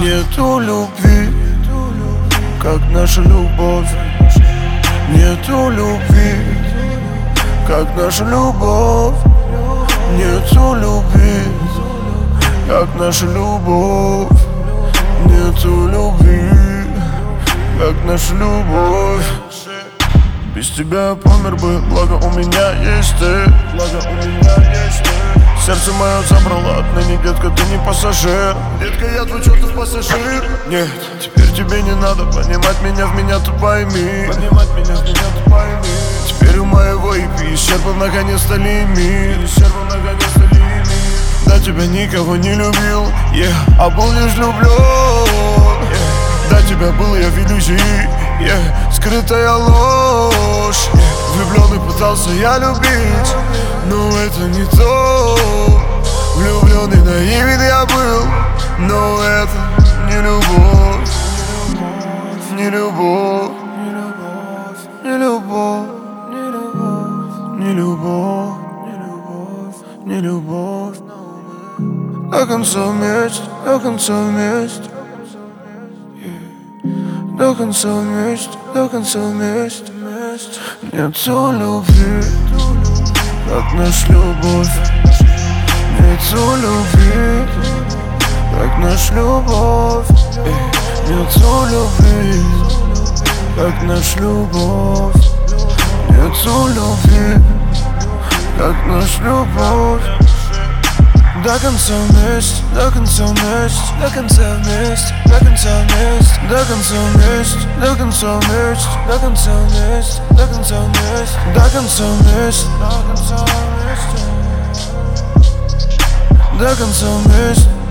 Нету любви, как наша любовь. Нету любви, как наша любовь. Нету любви, как наша любовь. Нету любви, как наша любовь. Без тебя я помер бы, благо у меня есть ты. Сердце мое забрала, отныне, детка, ты не пассажир. Детка, я твой чертов пассажир. Нет, теперь тебе не надо понимать меня, в меня ты пойми. Теперь у моего EP исчерпан наконец-то лимит. До тебя никого не любил, а был лишь влюблен. До тебя был я в иллюзии, скрытая ложь. Влюбленный пытался я любить, но это не то. Влюбленный наивен я был, но это не любовь. Не любовь, не любовь, не любовь, не любовь. До конца вместе, до конца вместе. До конца вместе, до конца вместе. Нету любви, как наша любовь. Нету любви, как наша любовь. Нету любви, как наша любовь. Нету любви, как наша любовь. До конца вместе, до конца вместе, до конца вместе, до конца вместе, до конца вместе, до конца вместе, до конца вместе, до конца вместе, до конца вместе, до конца вместе, до конца вместе.